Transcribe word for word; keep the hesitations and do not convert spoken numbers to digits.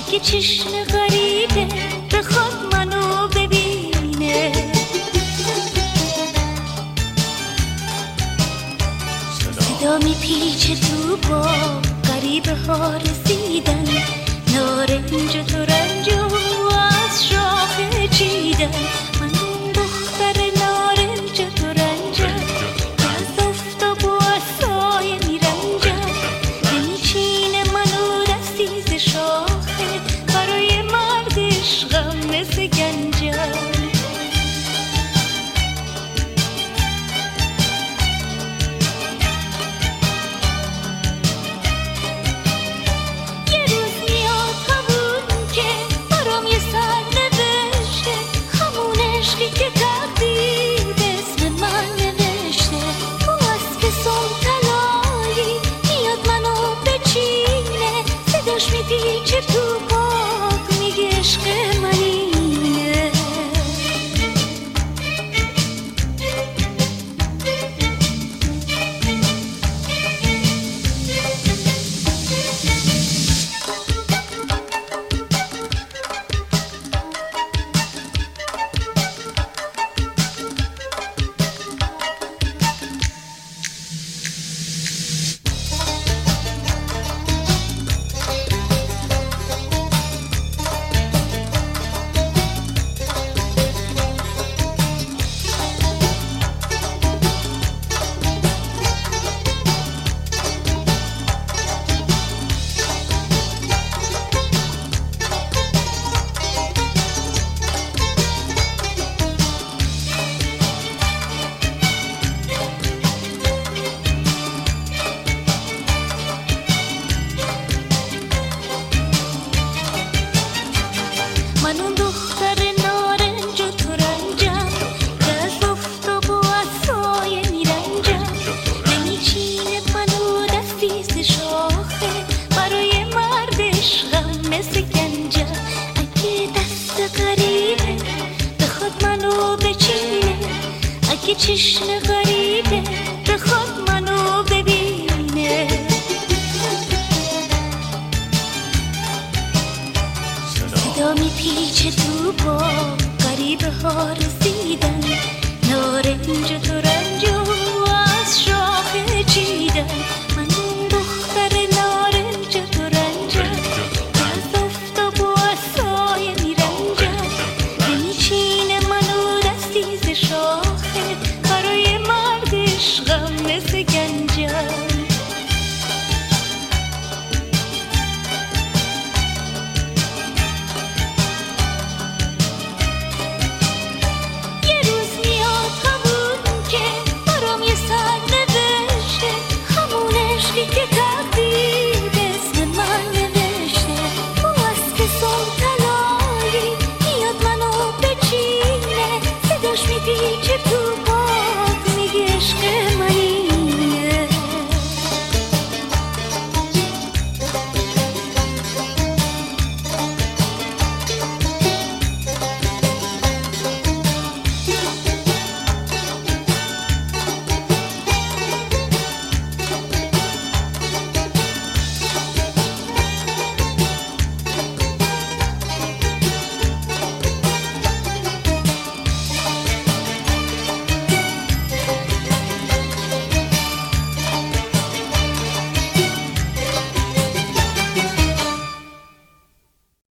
اگه چشم غریبه بخواد منو ببینه، صدا میپیچه تو با غریبه ها رسیدن، نارنج و ترنج و از شاخه چیدن. من اون دختر نارنج و ترنجم که از آفتاب و از سایه میرنجم، نمیچینه منو دستی ز شاخه، برای مرد عشقم مثل گنجم. میپیچه تو پاک میگه عشق من اینه. من اون دختر نارنج و ترنجم که از آفتاب و از سایه میرنجم، نمیچینه منو دستی ز شاخه، برای مرد عشقم مثل گنجم. اگه دست غریبه بخواد منو بچینه، اگه چشم غریبه بخواد منو ببینه، صدا میپیچه تو با غریبه ها رسیدن، نارنج و ترنج و از شاخه چیدن. من اون دختر نارنج و ترنجم که از آفتاب و از سایه میرنجم، نمیچینه منو دستی ز شاخه، برای مرد عشقم مثل گنجم. که